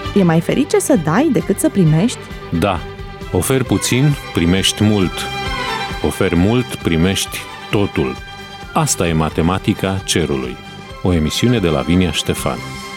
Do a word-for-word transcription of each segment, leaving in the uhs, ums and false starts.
E mai ferice să dai decât să primești? Da, oferi puțin, primești mult. Oferi mult, primești totul. Asta e matematica cerului. O emisiune de Lavinia Ștefan.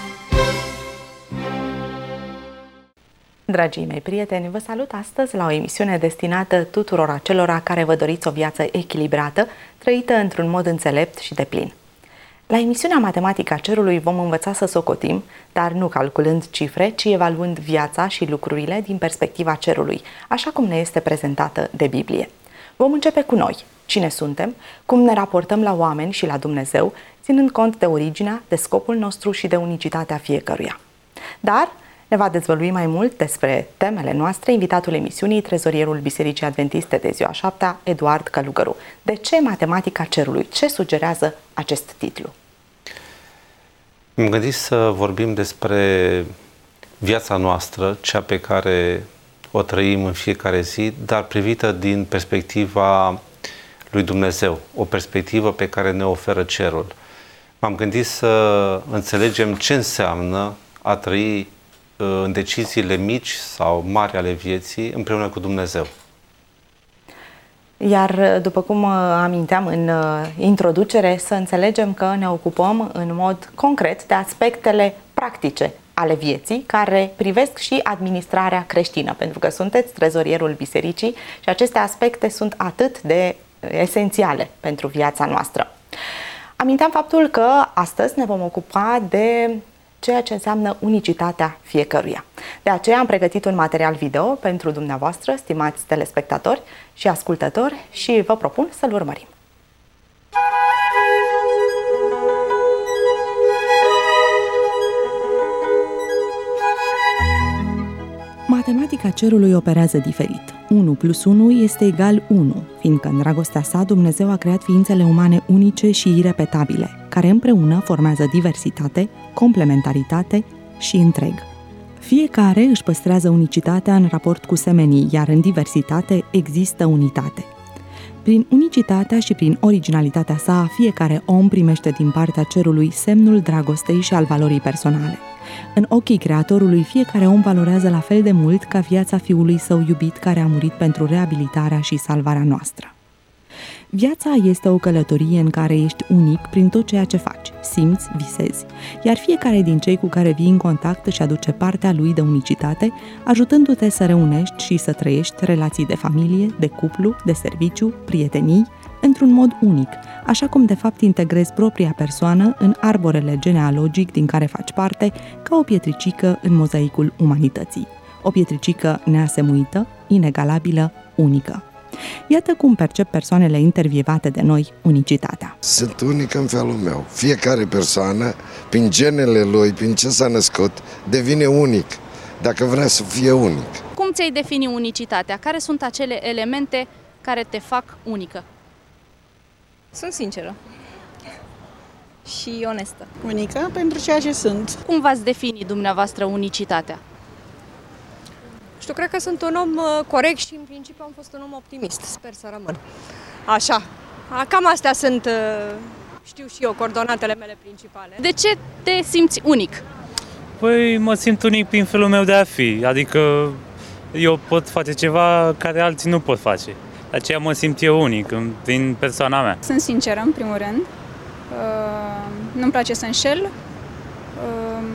Dragii mei prieteni, vă salut astăzi la o emisiune destinată tuturor acelora care vă doriți o viață echilibrată, trăită într-un mod înțelept și deplin. La emisiunea Matematica Cerului vom învăța să socotim, dar nu calculând cifre, ci evaluând viața și lucrurile din perspectiva cerului, așa cum ne este prezentată de Biblie. Vom începe cu noi. Cine suntem, cum ne raportăm la oameni și la Dumnezeu, ținând cont de originea, de scopul nostru și de unicitatea fiecăruia. Dar ne va dezvălui mai mult despre temele noastre invitatul emisiunii, trezorierul Bisericii Adventiste de ziua șaptea, Eduard Călugăru. De ce Matematica Cerului? Ce sugerează acest titlu? M-am gândit să vorbim despre viața noastră, cea pe care o trăim în fiecare zi, dar privită din perspectiva lui Dumnezeu, o perspectivă pe care ne oferă cerul. M-am gândit să înțelegem ce înseamnă a trăi în deciziile mici sau mari ale vieții împreună cu Dumnezeu. Iar, după cum aminteam în introducere, să înțelegem că ne ocupăm în mod concret de aspectele practice ale vieții, care privesc și administrarea creștină, pentru că sunteți trezorierul bisericii și aceste aspecte sunt atât de esențiale pentru viața noastră. Aminteam faptul că astăzi ne vom ocupa de ceea ce înseamnă unicitatea fiecăruia. De aceea am pregătit un material video pentru dumneavoastră, stimați telespectatori și ascultători, și vă propun să-l urmărim. Matematica cerului operează diferit. unu plus unu este egal unu, fiindcă în dragostea sa Dumnezeu a creat ființele umane unice și irepetabile, care împreună formează diversitate, complementaritate și întreg. Fiecare își păstrează unicitatea în raport cu semenii, iar în diversitate există unitate. Prin unicitatea și prin originalitatea sa, fiecare om primește din partea cerului semnul dragostei și al valorii personale. În ochii Creatorului, fiecare om valorează la fel de mult ca viața fiului său iubit care a murit pentru reabilitarea și salvarea noastră. Viața este o călătorie în care ești unic prin tot ceea ce faci, simți, visezi, iar fiecare din cei cu care vii în contact își aduce partea lui de unicitate, ajutându-te să reunești și să trăiești relații de familie, de cuplu, de serviciu, prietenii, într-un mod unic, așa cum de fapt integrezi propria persoană în arborele genealogic din care faci parte, ca o pietricică în mozaicul umanității. O pietricică neasemuită, inegalabilă, unică. Iată cum percep persoanele intervievate de noi unicitatea. Sunt unic în felul meu. Fiecare persoană, prin genele lui, prin ce s-a născut, devine unic, dacă vrea să fie unic. Cum ți-ai defini unicitatea? Care sunt acele elemente care te fac unică? Sunt sinceră și onestă. Unică pentru ceea ce sunt. Cum v-ați defini dumneavoastră unicitatea? Știu, cred că sunt un om corect și în principiu am fost un om optimist. Sper să rămân așa. Cam astea sunt, știu și eu, coordonatele mele principale. De ce te simți unic? Păi mă simt unic prin felul meu de a fi. Adică eu pot face ceva care alții nu pot face. De aceea mă simt eu unic, din persoana mea. Sunt sinceră, în primul rând. Uh, nu-mi place să înșel. Uh,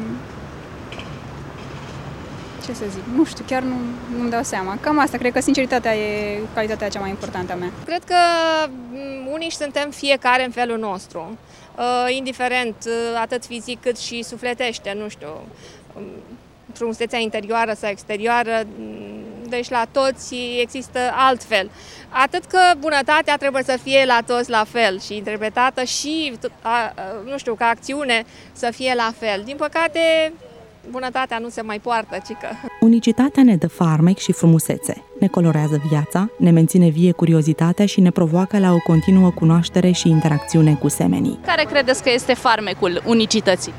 ce să zic? Nu știu, chiar nu, nu-mi dau seama. Cam asta, cred că sinceritatea e calitatea cea mai importantă a mea. Cred că unici suntem fiecare în felul nostru. Uh, indiferent, atât fizic cât și sufletește, nu știu. Frumusețea interioară sau exterioară, deci la toți există altfel. Atât că bunătatea trebuie să fie la toți la fel și interpretată și, nu știu, ca acțiune să fie la fel. Din păcate, bunătatea nu se mai poartă, cică. Unicitatea ne dă farmec și frumusețe, ne colorează viața, ne menține vie curiozitatea și ne provoacă la o continuă cunoaștere și interacțiune cu semenii. Care credeți că este farmecul unicității?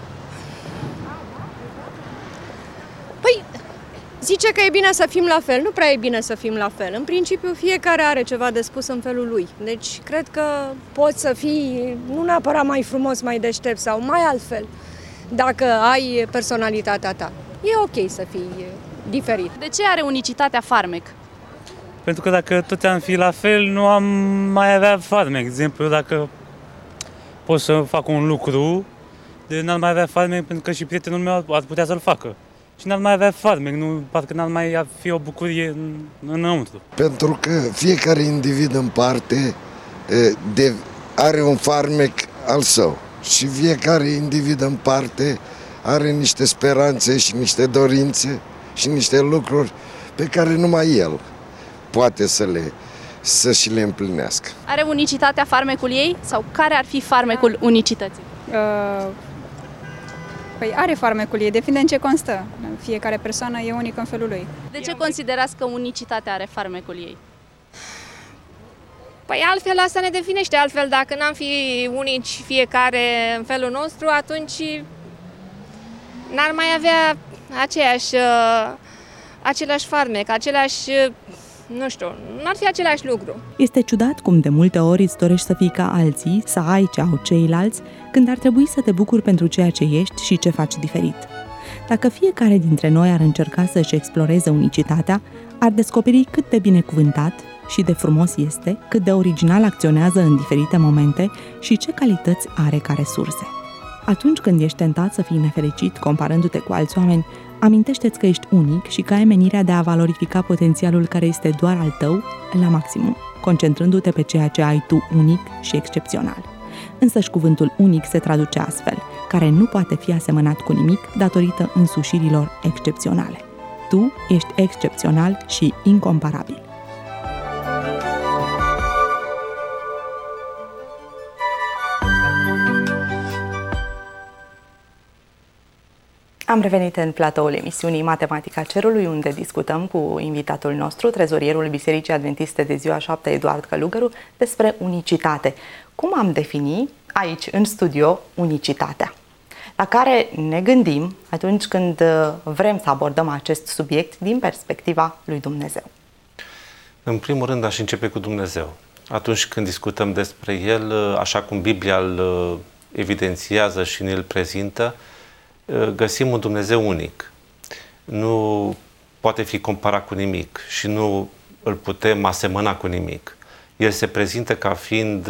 Păi, zice că e bine să fim la fel, nu prea e bine să fim la fel. În principiu, fiecare are ceva de spus în felul lui. Deci, cred că poți să fii nu neapărat mai frumos, mai deștept sau mai altfel, dacă ai personalitatea ta. e ok să fii diferit. De ce are unicitatea farmec? Pentru că dacă toți am fi la fel, nu am mai avea farmec. De exemplu, dacă pot să fac un lucru, de n-ar mai avea farmec pentru că și prietenul meu ar putea să-l facă. Și n-ar mai avea farmec, nu, parcă n-ar mai fi o bucurie în, înăuntru. Pentru că fiecare individ în parte de, are un farmec al său și fiecare individ în parte are niște speranțe și niște dorințe și niște lucruri pe care numai el poate să le să și le împlinească. Are unicitatea farmecul ei sau care ar fi farmecul unicității? Uh, păi are farmecul ei, depinde în ce constă. Fiecare persoană e unică în felul lui. De ce considerați că unicitatea are farmecul ei? Păi altfel asta ne definește, altfel dacă n-am fi unici fiecare în felul nostru, atunci n-ar mai avea aceeași, uh, același farmec, același, uh, nu știu, n-ar fi același lucru. Este ciudat cum de multe ori îți dorești să fii ca alții, să ai ce au ceilalți, când ar trebui să te bucuri pentru ceea ce ești și ce faci diferit. Dacă fiecare dintre noi ar încerca să-și exploreze unicitatea, ar descoperi cât de binecuvântat și de frumos este, cât de original acționează în diferite momente și ce calități are ca resurse. Atunci când ești tentat să fii nefericit comparându-te cu alți oameni, amintește-ți că ești unic și că ai menirea de a valorifica potențialul care este doar al tău la maximum, concentrându-te pe ceea ce ai tu unic și excepțional. Însăși cuvântul unic se traduce astfel, care nu poate fi asemănat cu nimic datorită însușirilor excepționale. Tu ești excepțional și incomparabil. Am revenit în platoul emisiunii Matematica Cerului, unde discutăm cu invitatul nostru, trezorierul Bisericii Adventiste de Ziua Șapte, Eduard Călugăru, despre unicitate. Cum am defini aici, în studio, unicitatea? La care ne gândim atunci când vrem să abordăm acest subiect din perspectiva lui Dumnezeu. În primul rând aș începe cu Dumnezeu. Atunci când discutăm despre El, așa cum Biblia îl evidențiază și ne-l prezintă, găsim un Dumnezeu unic. Nu poate fi comparat cu nimic și nu îl putem asemăna cu nimic. El se prezintă ca fiind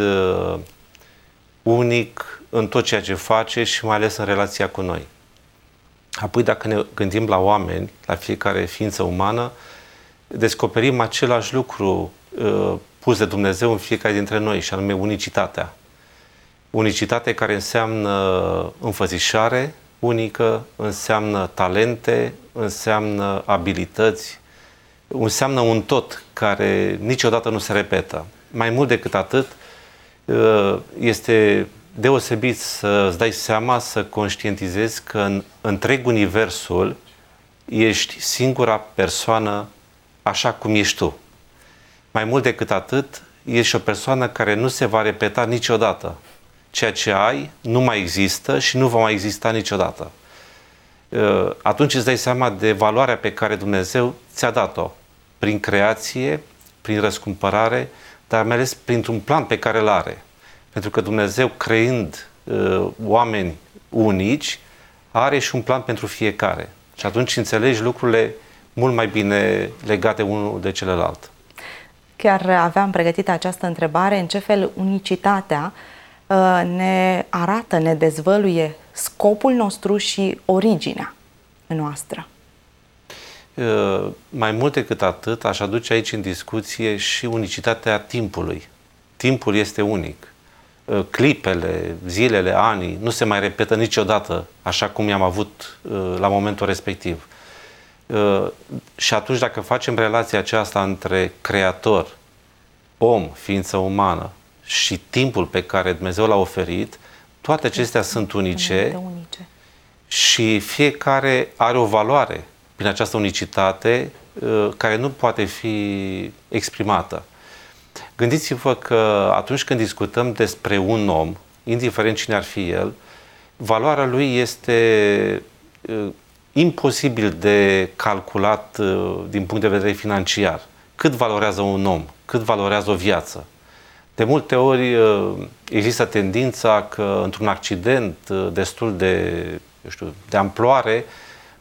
unic în tot ceea ce face și mai ales în relația cu noi. Apoi, dacă ne gândim la oameni, la fiecare ființă umană, descoperim același lucru uh, pus de Dumnezeu în fiecare dintre noi, și anume unicitatea. Unicitate care înseamnă înfățișare unică, înseamnă talente, înseamnă abilități, înseamnă un tot care niciodată nu se repetă. Mai mult decât atât, este deosebit să îți dai seama, să conștientizezi că în întreg universul ești singura persoană așa cum ești tu. Mai mult decât atât, ești o persoană care nu se va repeta niciodată. Ceea ce ai nu mai există și nu va mai exista niciodată. Atunci îți dai seama de valoarea pe care Dumnezeu ți-a dat-o prin creație, prin răscumpărare, dar mai ales printr-un plan pe care îl are. Pentru că Dumnezeu, creând uh, oameni unici, are și un plan pentru fiecare. Și atunci înțelegi lucrurile mult mai bine legate unul de celălalt. Chiar aveam pregătită această întrebare, în ce fel unicitatea uh, ne arată, ne dezvăluie scopul nostru și originea noastră. Uh, mai mult decât atât, aș aduce aici în discuție și unicitatea timpului. Timpul este unic. Uh, clipele, zilele, anii nu se mai repetă niciodată așa cum i-am avut uh, la momentul respectiv. Uh, și atunci, dacă facem relația aceasta între creator, om, ființă umană și timpul pe care Dumnezeu l-a oferit, toate acestea sunt unice, unice și fiecare are o valoare prin această unicitate care nu poate fi exprimată. Gândiți-vă că atunci când discutăm despre un om, indiferent cine ar fi el, valoarea lui este imposibil de calculat din punct de vedere financiar. Cât valorează un om? Cât valorează o viață? De multe ori există tendința că într-un accident destul de, eu știu, de amploare,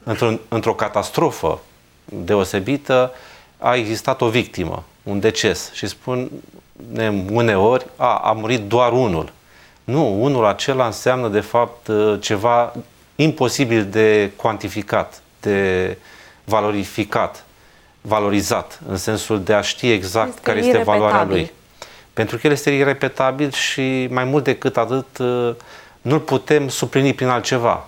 într-o, într-o catastrofă deosebită a existat o victimă, un deces și spune uneori, a, a murit doar unul. Nu, unul acela înseamnă de fapt ceva imposibil de cuantificat, de valorificat, valorizat, în sensul de a ști exact este care este valoarea lui. Pentru că el este irepetabil și mai mult decât atât nu-l putem suplini prin altceva.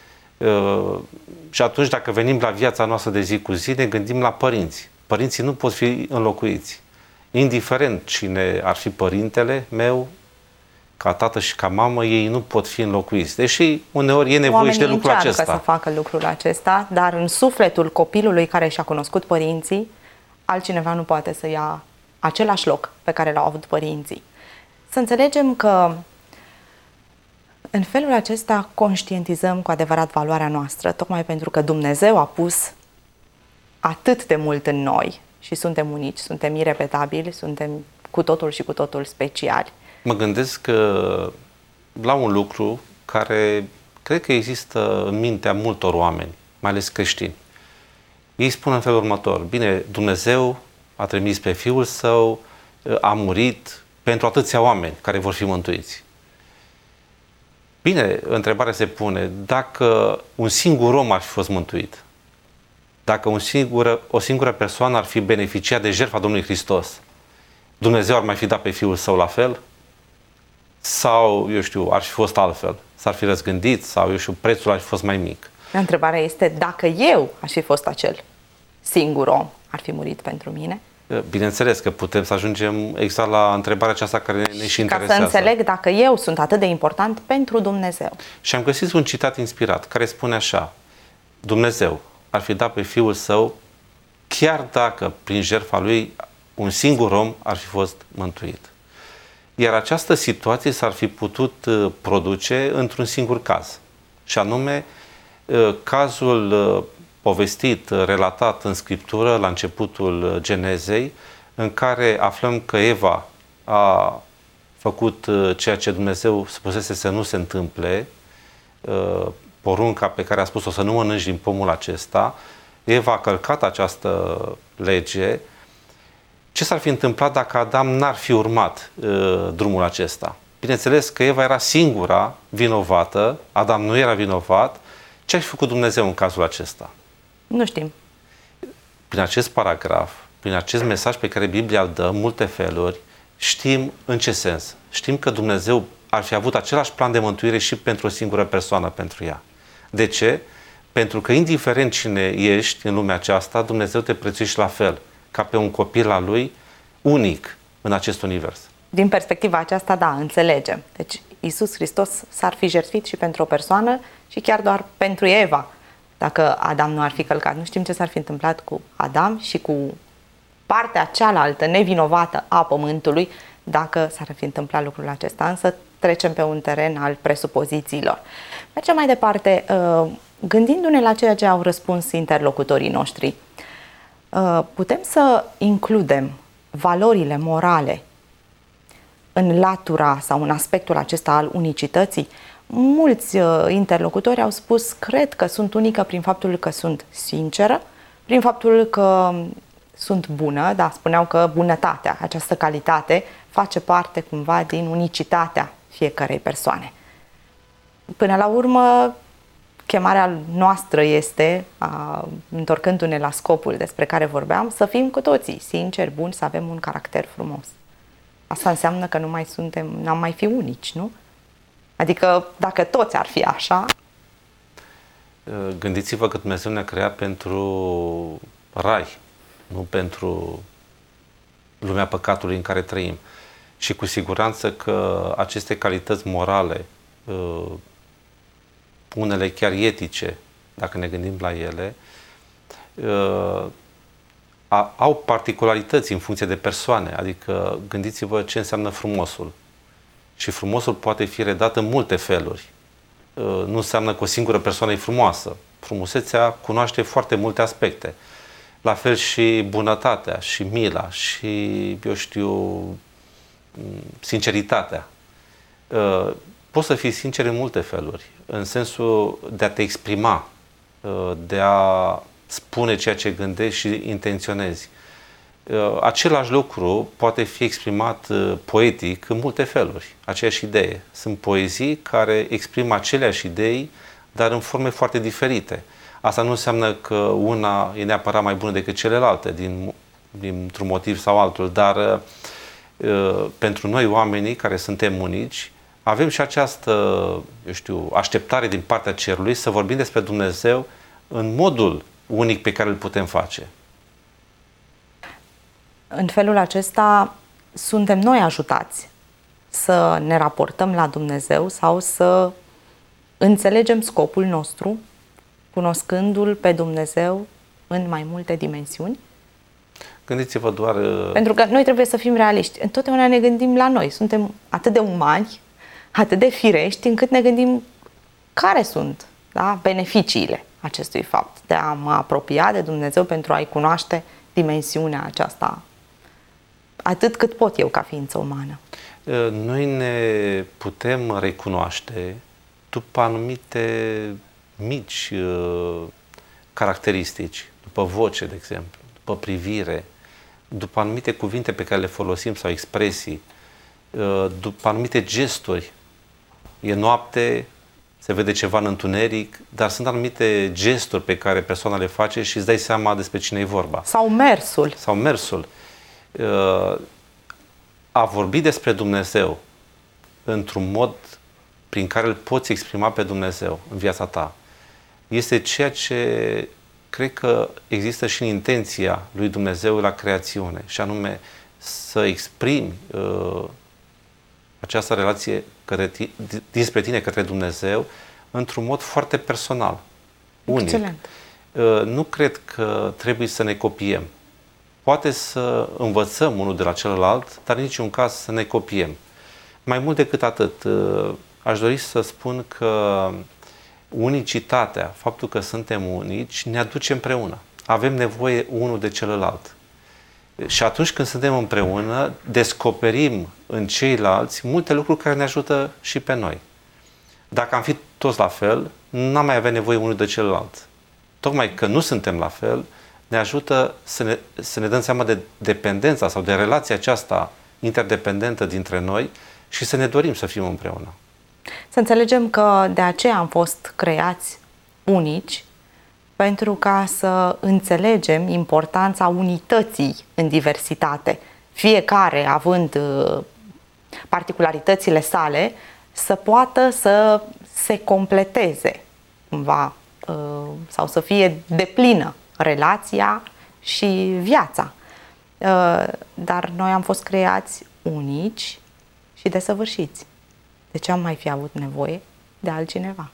Și atunci, dacă venim la viața noastră de zi cu zi, ne gândim la părinți. Părinții nu pot fi înlocuiți. Indiferent cine ar fi părintele meu, ca tată și ca mamă, ei nu pot fi înlocuiți. Deși uneori e nevoie și de lucrul acesta. Oamenii încearcă să facă lucrul acesta, dar în sufletul copilului care și-a cunoscut părinții, altcineva nu poate să ia același loc pe care l-au avut părinții. Să înțelegem că în felul acesta conștientizăm cu adevărat valoarea noastră, tocmai pentru că Dumnezeu a pus atât de mult în noi și suntem unici, suntem irepetabili, suntem cu totul și cu totul speciali. Mă gândesc că la un lucru care cred că există în mintea multor oameni, mai ales creștini. Ei spun în felul următor: bine, Dumnezeu a trimis pe Fiul Său, a murit pentru atâția oameni care vor fi mântuiți. Bine, întrebarea se pune, dacă un singur om ar fi fost mântuit, dacă un singur, o singură persoană ar fi beneficiat de jertfa Domnului Hristos, Dumnezeu ar mai fi dat pe Fiul Său la fel? Sau, eu știu, ar fi fost altfel? S-ar fi răzgândit sau, eu știu, prețul ar fi fost mai mic? Întrebarea este, dacă eu aș fi fost acel singur om, ar fi murit pentru mine? Bineînțeles că putem să ajungem exact la întrebarea aceasta care ne și interesează. Ca să înțeleg dacă eu sunt atât de important pentru Dumnezeu. Și am găsit un citat inspirat care spune așa: Dumnezeu ar fi dat pe Fiul Său chiar dacă prin jertfa Lui un singur om ar fi fost mântuit. Iar această situație s-ar fi putut produce într-un singur caz, și anume cazul povestit, relatat în Scriptură la începutul Genezei, în care aflăm că Eva a făcut ceea ce Dumnezeu spusese să nu se întâmple, porunca pe care a spus-o să nu mănânci din pomul acesta. Eva a călcat această lege. Ce s-ar fi întâmplat dacă Adam n-ar fi urmat uh, drumul acesta? Bineînțeles că Eva era singura vinovată, Adam nu era vinovat. Ce a fi făcut Dumnezeu în cazul acesta? Nu știm. Prin acest paragraf, prin acest mesaj pe care Biblia îl dă în multe feluri, știm în ce sens. Știm că Dumnezeu ar fi avut același plan de mântuire și pentru o singură persoană, pentru ea. De ce? Pentru că indiferent cine ești în lumea aceasta, Dumnezeu te prețuiește la fel, ca pe un copil al Lui, unic în acest univers. Din perspectiva aceasta, da, înțelegem. Deci Iisus Hristos s-ar fi jertfit și pentru o persoană și chiar doar pentru Eva, dacă Adam nu ar fi călcat. Nu știm ce s-ar fi întâmplat cu Adam și cu partea cealaltă nevinovată a pământului dacă s-ar fi întâmplat lucrul acesta, însă trecem pe un teren al presupozițiilor. Mergem mai departe, gândindu-ne la ceea ce au răspuns interlocutorii noștri. Putem să includem valorile morale în latura sau în aspectul acesta al unicității? Mulți interlocutori au spus, cred că sunt unică prin faptul că sunt sinceră, prin faptul că sunt bună, da, spuneau că bunătatea, această calitate, face parte cumva din unicitatea fiecărei persoane. Până la urmă, chemarea noastră este, a, întorcându-ne la scopul despre care vorbeam, să fim cu toții sinceri, buni, să avem un caracter frumos. Asta înseamnă că nu mai suntem, n-am mai fi unici, nu? Adică dacă toți ar fi așa... Gândiți-vă că Dumnezeu ne-a creat pentru rai, nu pentru lumea păcatului în care trăim. Și cu siguranță că aceste calități morale, unele chiar etice, dacă ne gândim la ele, au particularități în funcție de persoane. Adică gândiți-vă ce înseamnă frumosul. Și frumosul poate fi redat în multe feluri. Nu înseamnă că o singură persoană e frumoasă. Frumusețea cunoaște foarte multe aspecte. La fel și bunătatea, și mila, și, eu știu, sinceritatea. Poți să fii sincer în multe feluri, în sensul de a te exprima de a spune ceea ce gândești și intenționezi. Același lucru poate fi exprimat poetic în multe feluri, aceeași idee. Sunt poezii care exprimă aceleași idei, dar în forme foarte diferite. Asta nu înseamnă că una e neapărat mai bună decât celelalte, din, dintr-un motiv sau altul, dar pentru noi, oamenii care suntem unici, avem și această, eu știu, așteptare din partea cerului să vorbim despre Dumnezeu în modul unic pe care îl putem face. În felul acesta suntem noi ajutați să ne raportăm la Dumnezeu sau să înțelegem scopul nostru, cunoscându-L pe Dumnezeu în mai multe dimensiuni. Gândiți-vă doar... Pentru că noi trebuie să fim realiști. Întotdeauna ne gândim la noi. Suntem atât de umani, atât de firești, încât ne gândim care sunt, da, beneficiile acestui fapt de a mă apropia de Dumnezeu pentru a-i cunoaște dimensiunea aceasta, atât cât pot eu ca ființă umană. Noi ne putem recunoaște după anumite mici uh, caracteristici, după voce, de exemplu, după privire, după anumite cuvinte pe care le folosim sau expresii, uh, după anumite gesturi. E noapte, se vede ceva în întuneric, dar sunt anumite gesturi pe care persoana le face și îți dai seama despre cine e vorba. Sau mersul. Sau mersul. Uh, a vorbi despre Dumnezeu într-un mod prin care îl poți exprima pe Dumnezeu în viața ta, este ceea ce cred că există și în intenția lui Dumnezeu la creațiune, și anume să exprimi uh, această relație către tine, dinspre tine către Dumnezeu într-un mod foarte personal, unic. Excelent. Uh, nu cred că trebuie să ne copiem. Poate să învățăm unul de la celălalt, dar în niciun caz să ne copiem. Mai mult decât atât, uh, aș dori să spun că unicitatea, faptul că suntem unici, ne aduce împreună. Avem nevoie unul de celălalt. Și atunci când suntem împreună, descoperim în ceilalți multe lucruri care ne ajută și pe noi. Dacă am fi toți la fel, n-am mai avea nevoie unul de celălalt. Tocmai că nu suntem la fel, ne ajută să ne, să ne dăm seama de dependența sau de relația aceasta interdependentă dintre noi și să ne dorim să fim împreună. Să înțelegem că de aceea am fost creați unici, pentru ca să înțelegem importanța unității în diversitate, fiecare având particularitățile sale, să poată să se completeze cumva sau să fie deplină relația și viața. Dar noi am fost creați unici și desăvârșiți. De ce am mai fi avut nevoie de altcineva?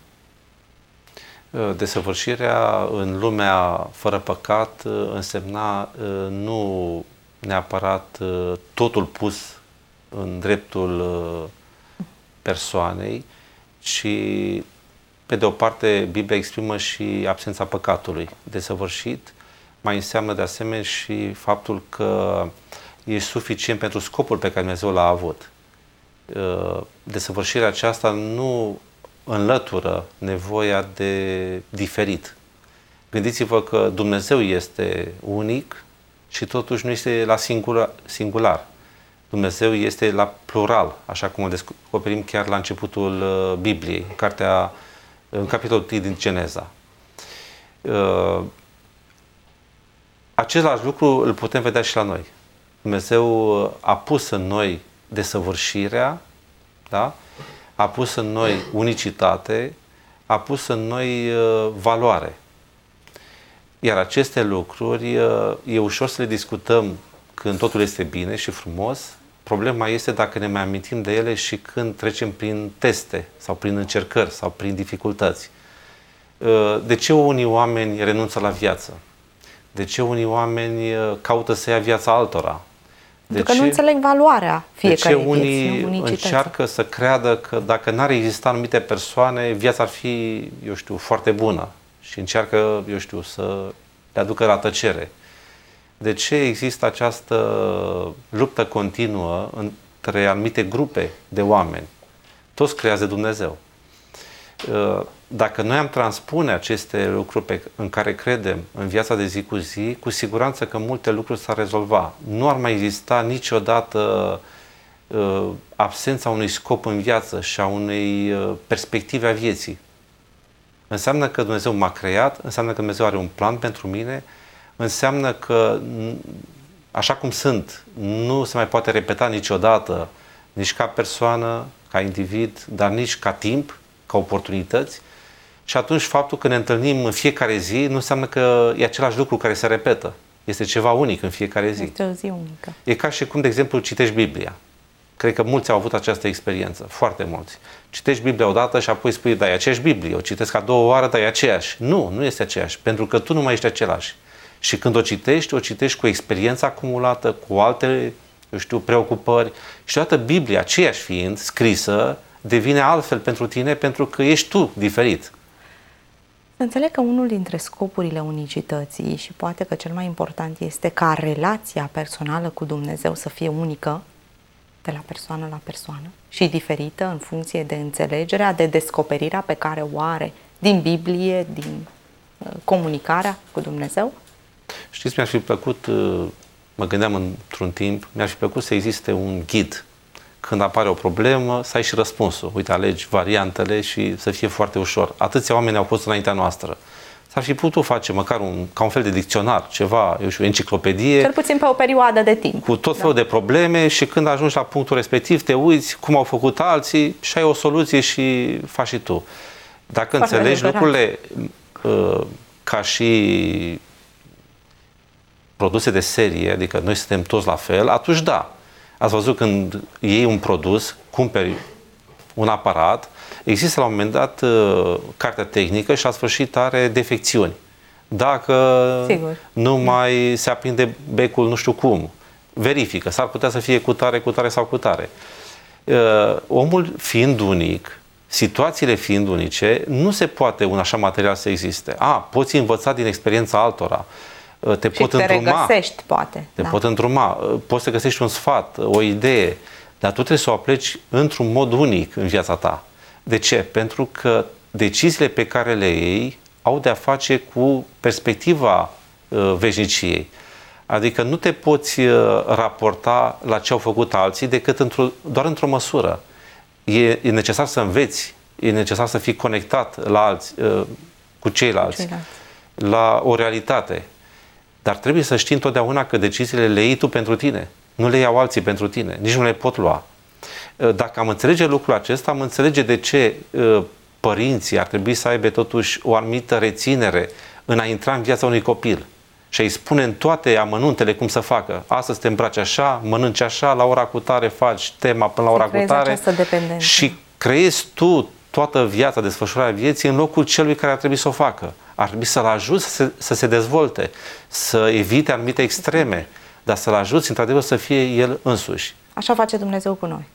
Desăvârșirea în lumea fără păcat însemna nu neapărat totul pus în dreptul persoanei, ci pe de o parte Biblia exprimă și absența păcatului. Desăvârșit mai înseamnă de asemenea și faptul că e suficient pentru scopul pe care Dumnezeu l-a avut. Desăvârșirea aceasta nu înlătură nevoia de diferit. Gândiți-vă că Dumnezeu este unic și totuși nu este la singular. singular. Dumnezeu este la plural, așa cum o descoperim chiar la începutul Bibliei, în, cartea, în capitolul unu din Geneza. Același lucru îl putem vedea și la noi. Dumnezeu a pus în noi desăvârșirea, da? A pus în noi unicitate, a pus în noi uh, valoare. Iar aceste lucruri uh, e ușor să le discutăm când totul este bine și frumos. Problema este dacă ne mai amintim de ele și când trecem prin teste sau prin încercări sau prin dificultăți. Uh, de ce unii oameni renunță la viață? De ce unii oameni uh, caută să ia viața altora? Pentru că ce, nu înțeleg valoarea fiecare vieții. De ce unii unii încearcă să creadă că dacă n-ar exista anumite persoane, viața ar fi, eu știu, foarte bună și încearcă, eu știu, să le aducă la tăcere. De ce există această luptă continuă între anumite grupe de oameni? Toți creați de Dumnezeu. dacă noi am transpune aceste lucruri pe, în care credem în viața de zi cu zi, cu siguranță că multe lucruri s-ar rezolva. Nu ar mai exista niciodată uh, absența unui scop în viață și a unei uh, perspective a vieții. Înseamnă că Dumnezeu m-a creat, înseamnă că Dumnezeu are un plan pentru mine, înseamnă că așa cum sunt, nu se mai poate repeta niciodată, nici ca persoană, ca individ, dar nici ca timp, ca oportunități. Și atunci faptul că ne întâlnim în fiecare zi nu înseamnă că e același lucru care se repetă. Este ceva unic în fiecare zi. Este o zi unică. E ca și cum, de exemplu, citești Biblia. Cred că mulți au avut această experiență, foarte mulți. Citești Biblia odată și apoi spui, da, e aceeași Biblie, o citesc a doua oară, dar e aceeași. Nu, nu este aceeași, pentru că tu nu mai ești același. Și când o citești, o citești cu experiența acumulată, cu alte, eu știu, preocupări. Și toată Biblia, aceeași fiind scrisă, devine altfel pentru tine, pentru că ești tu diferit. Să înțeleg că unul dintre scopurile unicității și poate că cel mai important este ca relația personală cu Dumnezeu să fie unică de la persoană la persoană și diferită în funcție de înțelegerea, de descoperirea pe care o are din Biblie, din uh, comunicarea cu Dumnezeu? Știți, mi-ar fi plăcut, uh, mă gândeam într-un timp, mi-ar fi plăcut să existe un ghid. Când apare o problemă, să ai și răspunsul. Uite, alegi variantele și să fie foarte ușor. Atâția oameni au fost înaintea noastră. S-ar fi putut face măcar un, ca un fel de dicționar, ceva, eu știu, enciclopedie. Cel puțin pe o perioadă de timp. Cu tot felul da. de probleme și când ajungi la punctul respectiv, te uiți cum au făcut alții și ai o soluție și faci și tu. Dacă foarte înțelegi lucrurile uh, ca și produse de serie, adică noi suntem toți la fel, atunci da. Ați văzut când iei un produs, cumperi un aparat, există la un moment dat uh, cartea tehnică și la sfârșit are defecțiuni. Dacă Sigur. nu mai se aprinde becul nu știu cum, verifică, s-ar putea să fie cu tare, cu tare sau cu tare. Uh, omul fiind unic, situațiile fiind unice, nu se poate un așa material să existe. A, poți învăța din experiența altora. Te și pot te îndruma, regăsești, poate. Te da. pot îndruma, poți să găsești un sfat, o idee, dar tu trebuie să o apleci într-un mod unic în viața ta. De ce? Pentru că deciziile pe care le iei au de-a face cu perspectiva uh, veșniciei. Adică nu te poți uh, raporta la ce au făcut alții decât într-o, doar într-o măsură. E, e necesar să înveți, e necesar să fii conectat la alți, uh, cu ceilalți, ceilalți, la o realitate. Dar trebuie să știi întotdeauna că deciziile le iei tu pentru tine. Nu le iau alții pentru tine. Nici nu le pot lua. Dacă am înțelege lucrul acesta, am înțelege de ce părinții ar trebui să aibă totuși o anumită reținere în a intra în viața unui copil și a-i spune în toate amănuntele cum să facă. Astăzi te îmbraci așa, mănânci așa, la ora cutare faci tema până la ora cutare și creezi tu toată viața, desfășurarea vieții în locul celui care ar trebui să o facă. Ar trebui să-l ajuți să se, să se dezvolte, să evite anumite extreme, dar să-l ajuți într-adevăr să fie el însuși. Așa face Dumnezeu cu noi.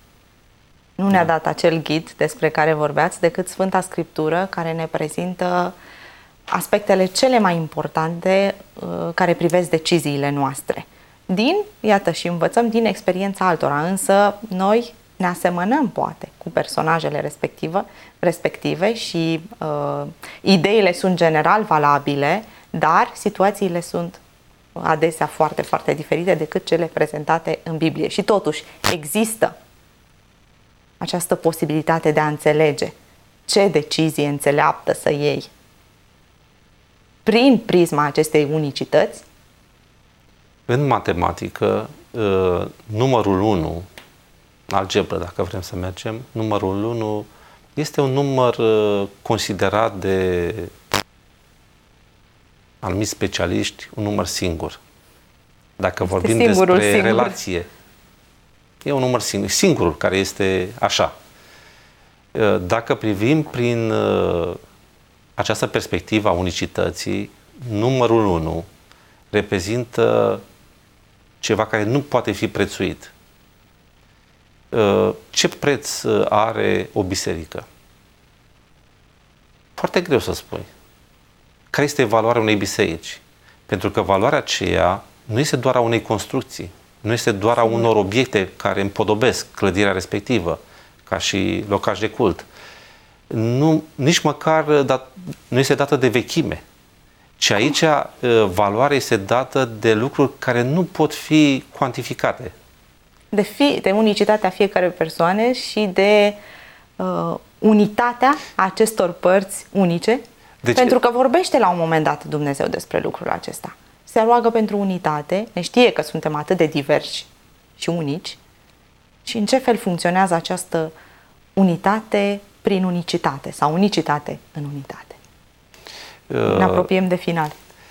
Nu ne-a dat acel ghid despre care vorbeați, decât Sfânta Scriptură, care ne prezintă aspectele cele mai importante uh, care privesc deciziile noastre. Din, iată, și învățăm din experiența altora, însă noi ne asemănăm, poate, cu personajele respective, respective și uh, ideile sunt general valabile, dar situațiile sunt adesea foarte, foarte diferite decât cele prezentate în Biblie. Și totuși există această posibilitate de a înțelege ce decizie înțeleaptă să iei prin prisma acestei unicități. În matematică, numărul unu, algebră dacă vrem să mergem, numărul unu este un număr considerat de anumiți specialiști un număr singur. Dacă este vorbim despre singur. relație, e un număr singur, singurul care este așa. Dacă privim prin această perspectivă a unicității, numărul unu reprezintă ceva care nu poate fi prețuit. Ce preț are o biserică? Foarte greu să spui. Care este valoarea unei biserici? Pentru că valoarea aceea nu este doar a unei construcții, nu este doar a unor obiecte care împodobesc clădirea respectivă, ca și locaș de cult. nu, nici măcar dat, nu este dată de vechime. Și aici valoarea este dată de lucruri care nu pot fi cuantificate. De, fi, de unicitatea fiecare persoane și de uh, unitatea acestor părți unice. Deci, pentru că vorbește la un moment dat Dumnezeu despre lucrul acesta. Se roagă pentru unitate, ne știe că suntem atât de diversi și unici. Și în ce fel funcționează această unitate prin unicitate sau unicitate în unitate? Uh, ne apropiem de final.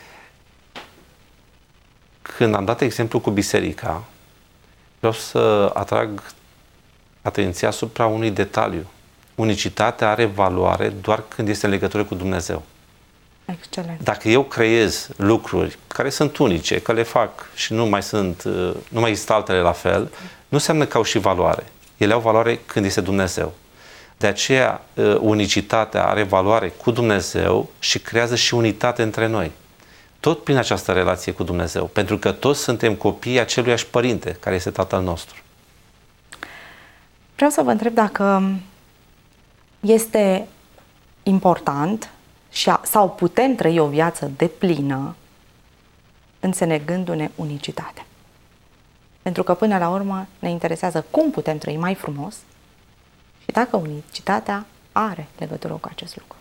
Când am dat exemplu cu biserica, vreau să atrag atenția asupra unui detaliu. Unicitatea are valoare doar când este în legătură cu Dumnezeu. Excelent. Dacă eu creez lucruri care sunt unice, că le fac și nu mai sunt, nu mai există altele la fel, nu înseamnă că au și valoare. Ele au valoare când este Dumnezeu. De aceea, unicitatea are valoare cu Dumnezeu și creează și unitate între noi. Tot prin această relație cu Dumnezeu, pentru că toți suntem copiii aceluiași Părinte, care este Tatăl nostru. Vreau să vă întreb dacă este important și a, sau putem trăi o viață deplină înțelegându-ne unicitatea. Pentru că până la urmă ne interesează cum putem trăi mai frumos și dacă unicitatea are legătură cu acest lucru.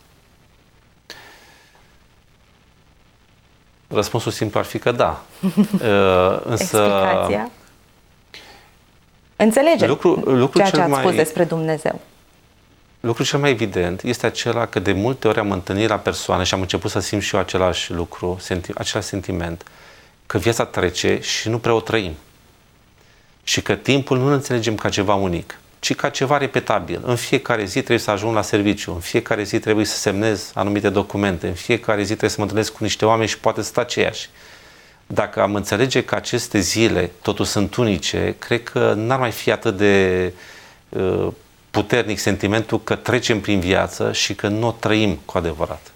Răspunsul simplu ar fi că da. Însă, explicația? Înțelegem lucru, lucru ceea ce ați mai, spus despre Dumnezeu. Lucrul cel mai evident este acela că de multe ori am întâlnit la persoană și am început să simt și eu același lucru, senti, același sentiment, că viața trece și nu prea o trăim. Și că timpul nu înțelegem ca ceva unic, ci ca ceva repetabil. În fiecare zi trebuie să ajung la serviciu, în fiecare zi trebuie să semnez anumite documente, în fiecare zi trebuie să mă întâlnesc cu niște oameni și poate să sta aceiași. Dacă am înțelege că aceste zile totuși sunt unice, cred că n-ar mai fi atât de uh, puternic sentimentul că trecem prin viață și că nu o trăim cu adevărat.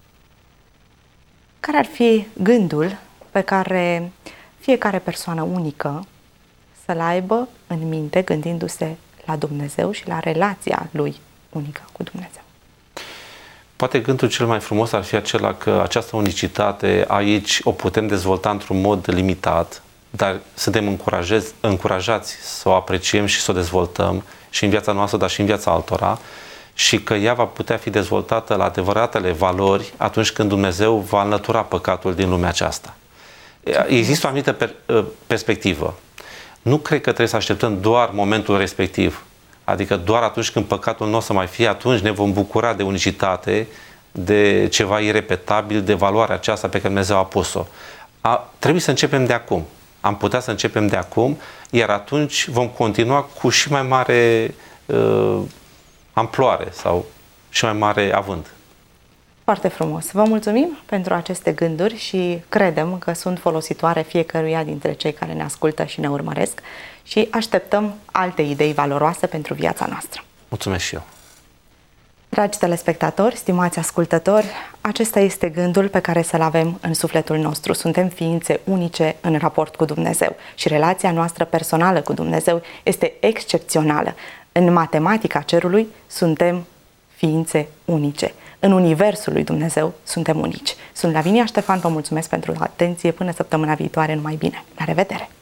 Care ar fi gândul pe care fiecare persoană unică să-l aibă în minte gândindu-se la Dumnezeu și la relația lui unică cu Dumnezeu? Poate gândul cel mai frumos ar fi acela că această unicitate aici o putem dezvolta într-un mod limitat, dar suntem încurajați, încurajați să o apreciem și să o dezvoltăm și în viața noastră, dar și în viața altora, și că ea va putea fi dezvoltată la adevăratele valori atunci când Dumnezeu va înlătura păcatul din lumea aceasta. Există o anumită per, perspectivă. Nu cred că trebuie să așteptăm doar momentul respectiv. Adică doar atunci când păcatul nu o să mai fie, atunci ne vom bucura de unicitate, de ceva irepetabil, de valoarea aceasta pe care Dumnezeu a pus-o. A, trebuie să începem de acum. Am putea să începem de acum, iar atunci vom continua cu și mai mare uh, amploare sau și mai mare avânt. Foarte frumos. Vă mulțumim pentru aceste gânduri și credem că sunt folositoare fiecăruia dintre cei care ne ascultă și ne urmăresc și așteptăm alte idei valoroase pentru viața noastră. Mulțumesc și eu. Dragi telespectatori, stimați ascultători, acesta este gândul pe care să-l avem în sufletul nostru. Suntem ființe unice în raport cu Dumnezeu și relația noastră personală cu Dumnezeu este excepțională. În matematica cerului suntem ființe unice. În universul lui Dumnezeu suntem unici. Sunt Lavinia Ștefan, vă mulțumesc pentru atenție. Până săptămâna viitoare, numai bine. La revedere!